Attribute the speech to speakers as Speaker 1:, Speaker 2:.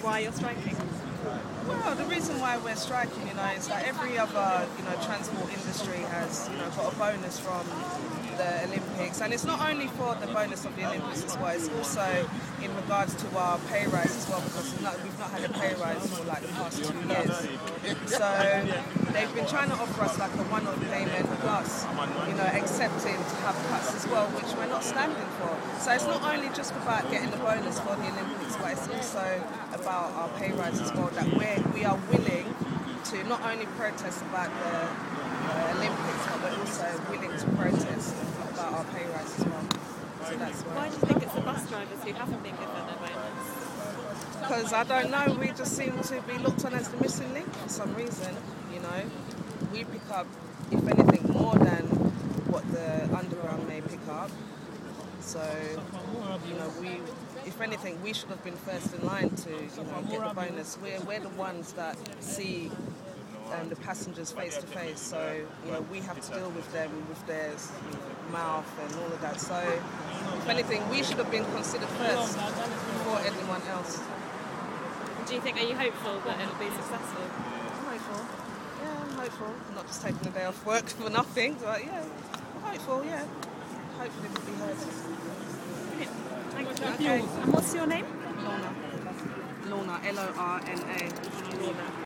Speaker 1: why you're striking?
Speaker 2: Well, the reason why we're striking, is that every other, transport industry has, got a bonus from the Olympics, and it's not only for the bonus of the Olympics as well. It's also in regards to our pay rise as well, because we've not had a pay rise for like the past 2 years. So they've been trying to offer us like a one-off payment plus, accepting to have cuts as well, which we're not standing for. So it's not only just about getting the bonus for the Olympics, but it's also about our pay rise as well, that we are willing to not only protest about the Olympics, but we're also willing to protest about our pay rise as well. So that's
Speaker 1: why do you think it's the bus drivers who haven't been given a bonus?
Speaker 2: Because I don't know, we just seem to be looked on as the missing link for some reason. We pick up, if anything, more than what the underground may pick up. So, if anything, we should have been first in line to, get the bonus. We're the ones that see the passengers face to face. So, we have to deal with them with their mouth and all of that. So, if anything, we should have been considered first before anyone else.
Speaker 1: Do you think, are you hopeful that it'll be successful?
Speaker 2: I'm hopeful. Yeah, I'm hopeful. I'm not just taking a day off work for nothing, but yeah, I'm hopeful, yeah. Hopefully it'll be heard.
Speaker 1: Thank you. Okay. And what's your name?
Speaker 2: Lorna. Lorna, Lorna.
Speaker 1: Lorna.